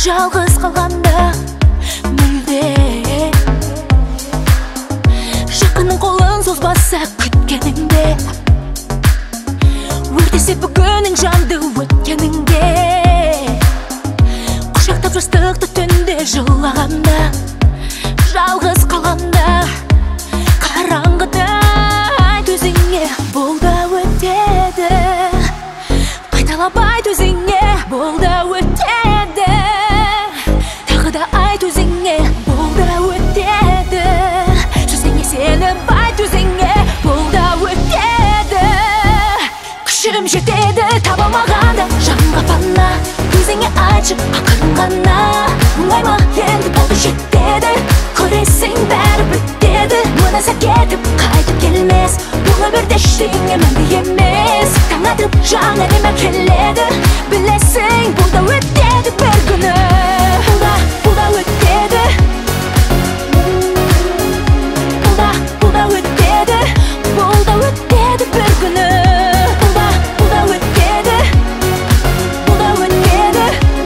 жалғыз қалғанда мүлде жақынның қолын созбаса күткеніңде, өртесе бүгінің жанды өткеніңде, құшақтап жастықты түнде жылағанда, жалғыз қалғанда қараңғыда айт өзіңе, бұл да өтеді. Қайталап айт өзіңе, бұл да өтеді. Тағы да айт өзіңе, бұл да өтеді. Сөзіңе сеніп айт өзіңе, бұл да өтеді. Күшім жетеді таба алмағанда жанға пана, өзіңе айтшы ақырын ғана. Оңай ма енді болды жетеді, көресің бәрі бітеді. Мына сәт кетіп қайтып келмес, бұл өмірде ештеңе мәңгі емес. Таң атып жаңа лебі келеді, білесің бұл да өтеді бір күні. Бұл да өтеді, бұл да өтеді, бұл да өтеді бір күні. Бұл да өтеді, бұл да өтеді,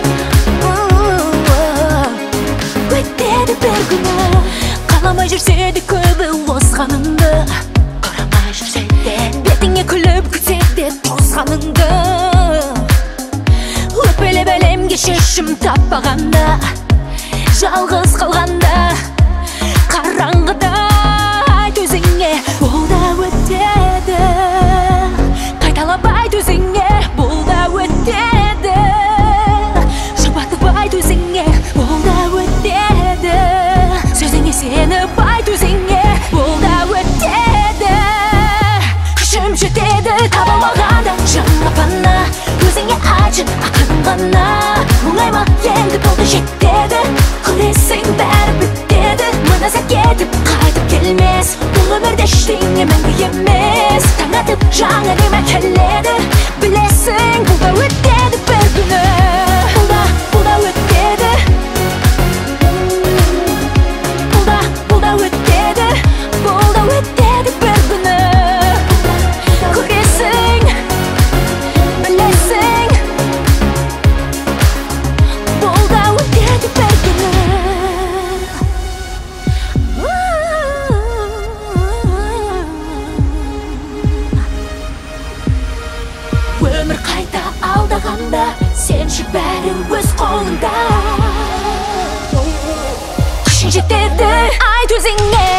өтеді бір күні. Қаламай жүрсе де көбі озғаныңды, қарамай жүрсе де бетіңе күліп күтсе де тозғаныңды, өкпелеп әлемге шешім таппағанда, жалғыз қалғанда қараңғыда айт өзіңе, бұл да өтеді. Қайталап айт өзіңе, бұл да өтеді. Жұбатып айт өзіңе, бұл да өтеді. Сөзіңе сеніп айт өзіңе, бұл да өтеді. Күшім жетеді таба алмағанда жанға пана, өзіңе айтшы ақырын ғана. Оңай ма енді болды жетеді, көресің бәрі бітеді. Мына сәт кетіп қайтып келмес, бұл өмірде ештеңе мәңгі емес. Таң атып жаңа лебі келеді, білесің бұл да өтеді бір күні. Бұл да өтеді, бұл да өтеді, бұл да өтеді бір күні. Көресің, білесің, бұл да өтеді бір күні. Өмір қайта алдағанда, сенші бәрі өз қолында. Күшің жетеді айт өзіңе,